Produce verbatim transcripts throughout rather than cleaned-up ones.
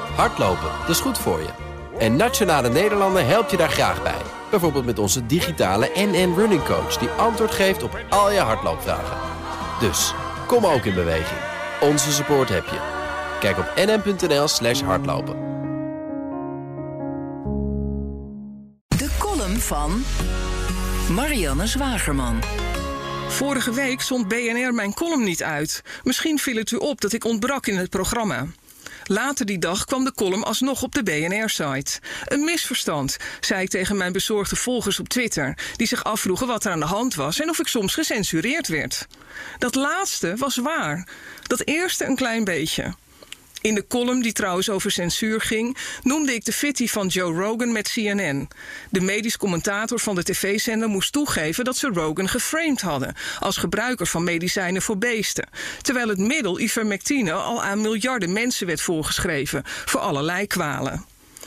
Hardlopen, dat is goed voor je. En Nationale Nederlanden helpt je daar graag bij. Bijvoorbeeld met onze digitale N N Running Coach... die antwoord geeft op al je hardloopvragen. Dus, kom ook in beweging. Onze support heb je. Kijk op nn.nl slash hardlopen. De column van Marianne Zwagerman. Vorige week zond B N R mijn column niet uit. Misschien viel het u op dat ik ontbrak in het programma. Later die dag kwam de column alsnog op de B N R-site. Een misverstand, zei ik tegen mijn bezorgde volgers op Twitter... die zich afvroegen wat er aan de hand was en of ik soms gecensureerd werd. Dat laatste was waar. Dat eerste een klein beetje. In de column, die trouwens over censuur ging... noemde ik de fitty van Joe Rogan met C N N. De medisch commentator van de tv-zender moest toegeven... dat ze Rogan geframed hadden... als gebruiker van medicijnen voor beesten. Terwijl het middel ivermectine al aan miljarden mensen werd voorgeschreven... voor allerlei kwalen.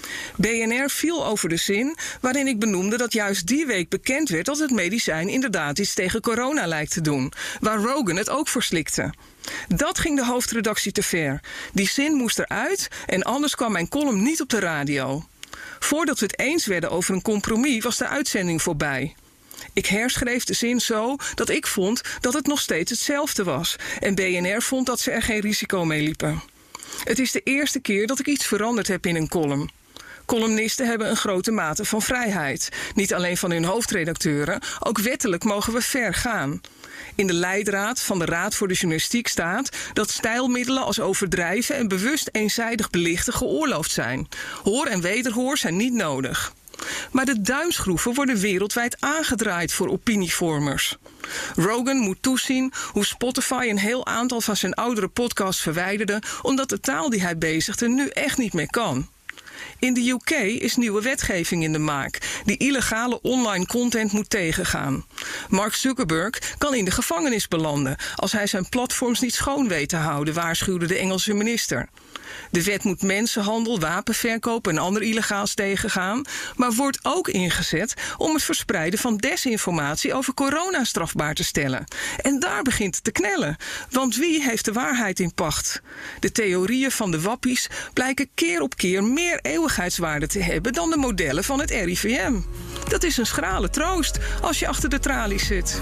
B N R viel over de zin waarin ik benoemde dat juist die week bekend werd... dat het medicijn inderdaad iets tegen corona lijkt te doen... waar Rogan het ook voor slikte. Dat ging de hoofdredactie te ver. Die zin moest eruit en anders kwam mijn column niet op de radio. Voordat we het eens werden over een compromis was de uitzending voorbij. Ik herschreef de zin zo dat ik vond dat het nog steeds hetzelfde was... en B N R vond dat ze er geen risico mee liepen. Het is de eerste keer dat ik iets veranderd heb in een column. Columnisten hebben een grote mate van vrijheid. Niet alleen van hun hoofdredacteuren, ook wettelijk mogen we ver gaan. In de leidraad van de Raad voor de Journalistiek staat dat stijlmiddelen als overdrijven en bewust eenzijdig belichten geoorloofd zijn. Hoor en wederhoor zijn niet nodig. Maar de duimschroeven worden wereldwijd aangedraaid voor opinievormers. Rogan moet toezien hoe Spotify een heel aantal van zijn oudere podcasts verwijderde... omdat de taal die hij bezigde nu echt niet meer kan. In de U K is nieuwe wetgeving in de maak die illegale online content moet tegengaan. Mark Zuckerberg kan in de gevangenis belanden als hij zijn platforms niet schoon weet te houden, waarschuwde de Engelse minister. De wet moet mensenhandel, wapenverkoop en ander illegaals tegengaan, maar wordt ook ingezet om het verspreiden van desinformatie over corona strafbaar te stellen. En daar begint het te knellen, want wie heeft de waarheid in pacht? De theorieën van de wappies blijken keer op keer meer eeuwigheidswaarde te hebben dan de modellen van het R I V M. Dat is een schrale troost als je achter de tralies zit.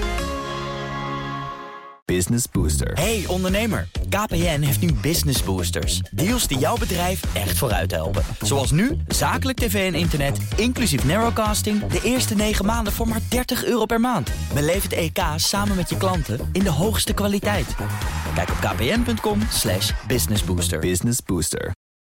Business Booster. Hey ondernemer, K P N heeft nu Business Boosters. Deals die jouw bedrijf echt vooruit helpen. Zoals nu, zakelijk tv en internet, inclusief narrowcasting... de eerste negen maanden voor maar dertig euro per maand. Beleef het E K samen met je klanten in de hoogste kwaliteit. Kijk op kpn punt com slash businessbooster. Business Booster.